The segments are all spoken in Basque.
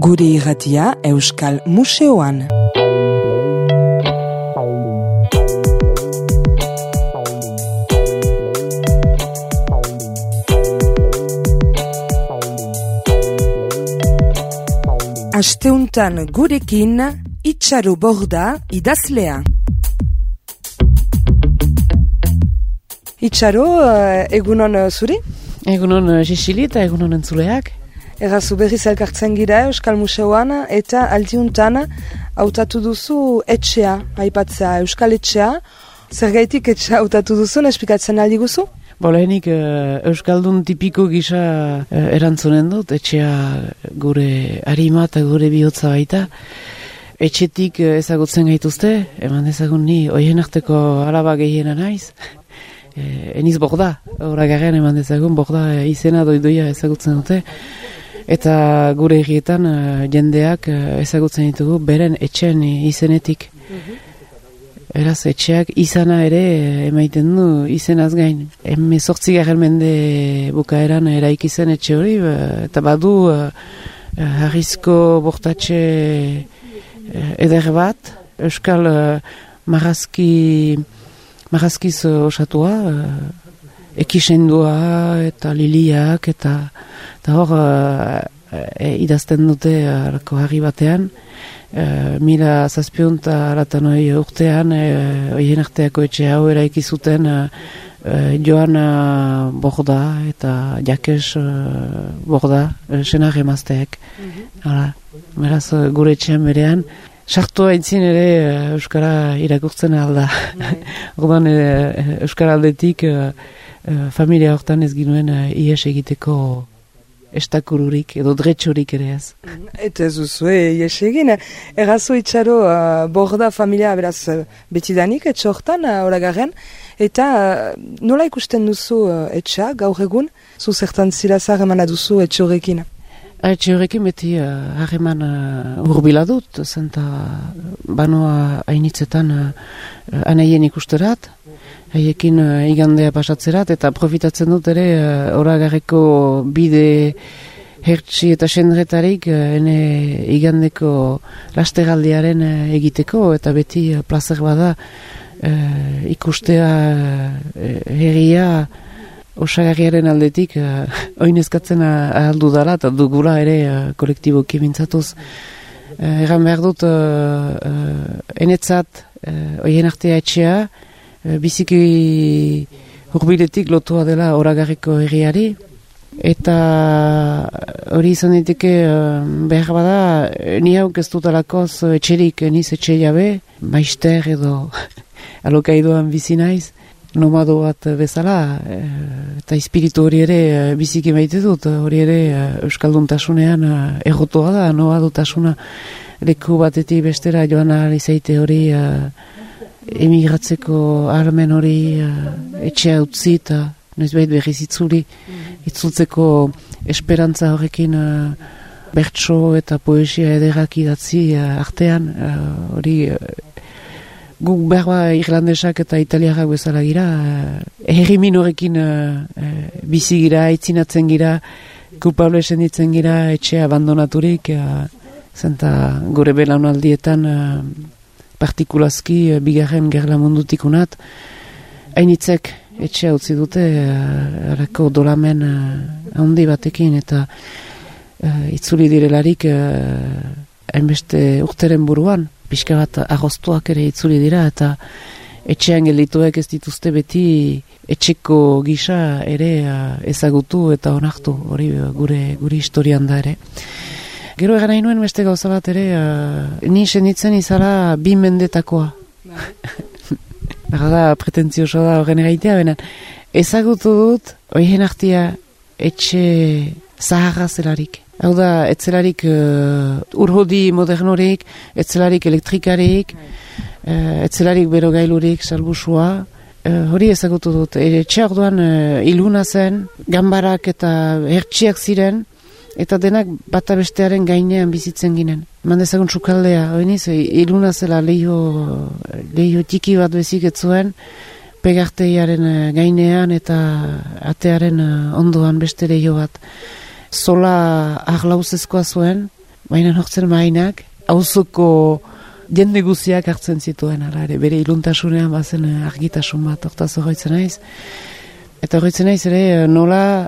Gure irratia Euskal Museoan. Asteuntan gurekin Itxaro Borda idazlea. Itxaro, egunon zuri? Egunon Jexili eta egunon entzuleak. Errazu berriz elkartzen gira Euskal Museoan eta aldiuntan hautatu duzu etxea, aipatzea Euskal etxea. Zergaitik etxea hautatu duzu, espikatzen aldi guzu? Lehenik Euskaldun tipiko gisa erantzunen dut, etxea gure harima eta gure bihotza baita. Etxetik ezagutzen gaituzte, eman ezagun ni oien arteko alaba gehiena naiz. Eniz Borda, horagaren eman ezagun Borda izena doidoia ezagutzen dute. Eta gure egietan jendeak ezagutzen ditugu beren etxen izenetik. Eraz, etxeak izana ere emaiten du izenaz gain. 18. mende bukaeran eraiki zen etxe hori, eta badu harrizko bortatxe eder bat, euskal marrazkiz osatua, ekisendua eta liliak, eta hor idazten dute arko harri batean. 1700 urtean oien arteako etxe hau eraiki zuten Joana Borda eta Jakes Borda senar emazteek. Beraz, gure etxean berean sartu aintzin ere Euskara irakurtzen alda. Orduan Euskara aldetik familia hortan ez ginuen ies egiteko estakururik edo dretxorik ere ez. Eta ez duzu ies egin. Errazu Itxaro Borda familia beraz betidanik etxe hortan horagaren. Eta nola ikusten duzu etxea gaur egun? Zu zertan zilazar emana duzu etxe horrekin? Etxe horrekin beti harreman hurbila dut, zenta banoa hainitzetan anaien ikusterat, haiekin igandea pasatzerat, eta profitatzen dut ere horagarreko bide hertsi eta sendretarik ene igandeko lasteraldiaren egiteko, eta beti plazer bada ikustea herria osagarriaren aldetik oinezkatzen ahaldu dala, eta dugula ere kolektiboki mintzatuz. Egan behar dut enetzat oien artea etxea, biziki hurbiletik lotua dela oragarriko herriari, eta hori izan diteke behar bada, ni hauk ez dutalakoz etxerik niz etxe jabe, maister edo alokaidoan bizi naiz, nomado bat bezala, eta espiritu hori ere biziki maite dut, hori ere Euskalduntasunean errotua da, nomadotasuna leku batetik bestera joan ahal izaite hori emigratzeko ahalmen hori etxea utzi eta noizbait berriz itzultzeko esperantza horrekin bertso eta poesia ederrak idatzi artean, hori guk berba irlandesak eta italiarrak bezala gira, herri minorekin bizi gira, itzinatzen gira, kulpable senditzen gira, etxe abandonaturik, zenta gure belaunaldietan partikulazki bigarren gerla mundutik unat, hainitzek etxea utzi dute harako dolamen handi batekin, eta itzuli direlarik hainbeste urteren buruan, pixka bat arroztuak ere itzuli dira, eta etxean geldituek ez dituzte beti etxeko gisa ere ezagutu eta onartu, hori gure historian da ere. Gero egan nahi nuen beste gauza bat ere, ni senditzen izala 2 mendetakoa. Berda, pretentzioso da horren egaitea, benen ezagutu dut, oien artia etxe zaharra zelarik. Hau da, etzelarik urhodi modernorik, etzelarik elektrikarik, etzelarik berogailurik, salbusua, hori ezagutu dut. Etxe orduan iluna zen, gambarak eta hertsiak ziren, eta denak bata bestearen gainean bizitzen ginen. Mandezagun sukaldea, oiniz, iluna zela leio tiki bat bezik etzuen, pegarteiaren gainean eta atearen ondoan beste leio bat. Zola arlauzezkoa zuen, baina hortzen mainak, auzoko jende guziak hartzen zituen, ala ere, bere iluntasunean bazen argitasun bat, hortaz horretzen naiz. Eta horretzen naiz ere, nola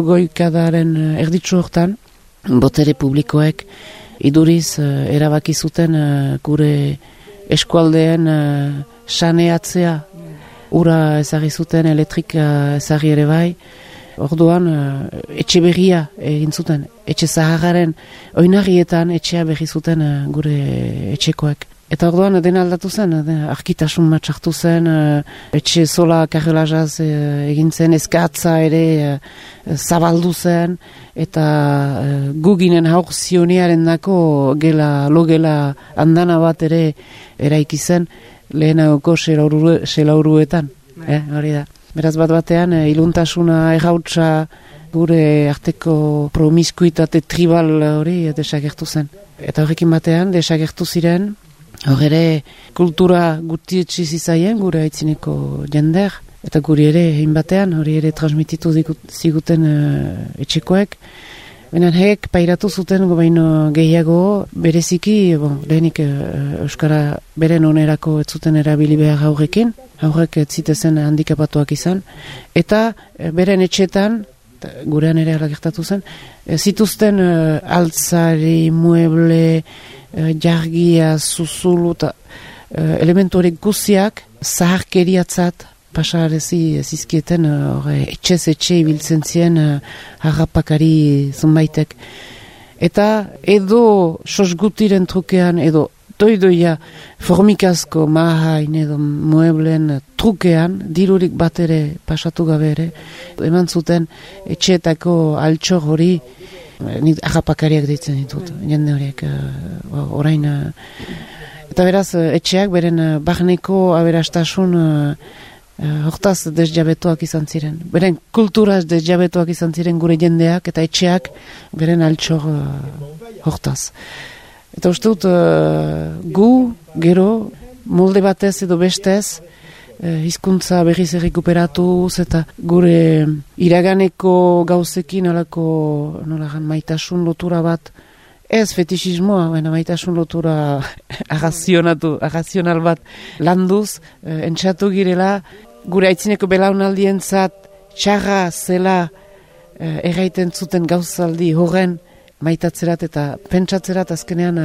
60 erditsu hortan, botere publikoek iduriz erabaki zuten gure eskualdeen saneatzea, ura ezagri zuten, elektrika ezagri ere bai. Orduan, etxe berria egin zuten, etxe zaharraren oinarrietan etxea berri zuten gure etxekoek. Eta orduan, dena aldatu zen, arkitasun matxartu zen, etxe zola karrelazaz egin zen, eskatza ere zabaldu zen, eta guginen haur zionearen dako logela andana bat ere eraiki zen, lehenagoko selauruetan, hori da. Beraz batean, iluntasuna errautsa gure arteko promiskuitate tribal hori desagertu zen. Eta horrekin batean, desagertu ziren, hor ere kultura gutietsi zizaien gure aitzineko jender, eta guri ere, hein batean, hori ere transmititu ziguten etxekoek. Baina hek pairatu zuten baino gehiago, bereziki, lehenik Euskara beren onerako ez zuten erabili behar haurrekin, haurrek ez zitezen handikapatuak izan, eta beren etxetan, gurean ere alagertatu zen, zituzten altzari, mueble, jargia, zuzulu, elementu horiek guziak zaharkeriatzat pasarezi zizkieten etxez etxe ibiltzen zien harrapakari zunbaitek. Eta edo sosgutiren trukean, edo doidoia formikazko mahain edo mueblen trukean, dirurik bat ere pasatu gabe ere, eman zuten etxeetako altxor hori, harrapakariak ditzen ditut, jende horiek orain. Eta beraz, etxeak beren barneko aberastasun hortaz desjabetuak izan ziren. Beren kulturaz desjabetuak izan ziren gure jendeak eta etxeak beren altxor hortaz. Eta uste dut gu, gero, molde batez edo bestez, hizkuntza berriz errekuperatuz eta gure iraganeko gauzekin alako maitasun lotura bat, ez fetixismoa, baina maitasun lotura arrazional bat landuz, entxatu girela, gure aitzineko belaunaldientzat txarra zela erraiten zuten gauzaldi horren maitatzerat eta pentsatzerat azkenean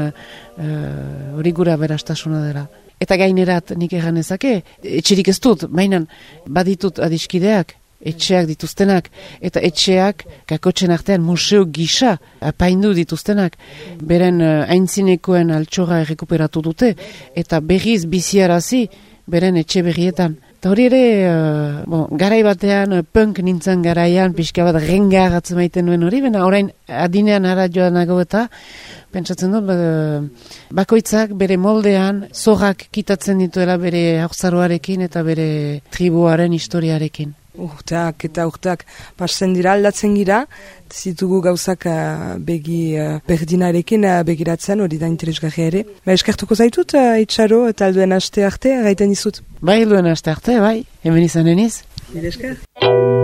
hori gure aberastasuna dela. Eta gainerat nik erran ezake, etxerik ez dut, mainan baditut adiskideak, etxeak dituztenak, eta etxeak kakotxen artean museo gisa apaindu dituztenak, beren aintzinekoen altxora errekuperatu dute, eta berriz biziarazi beren etxe berrietan. Eta hori ere, garai batean, punk nintzen garaian, pixka bat rengar atzemaiten nuen hori, baina orain adinean ara joanago eta pentsatzen dut, bakoitzak bere moldean zorrak kitatzen dituela bere haurtzaroarekin eta bere tribuaren historiarekin. Urteak eta urteak pasen dira, aldatzen gira, zitugu gauzak begi berdinarekin begiratzen, hori da interesgarria ere. Eskertuko zaitut, Itxaro, eta alduen aste arte, gaiten dizut. Bai, alduen aste arte, bai, hemen izan deniz. Esker.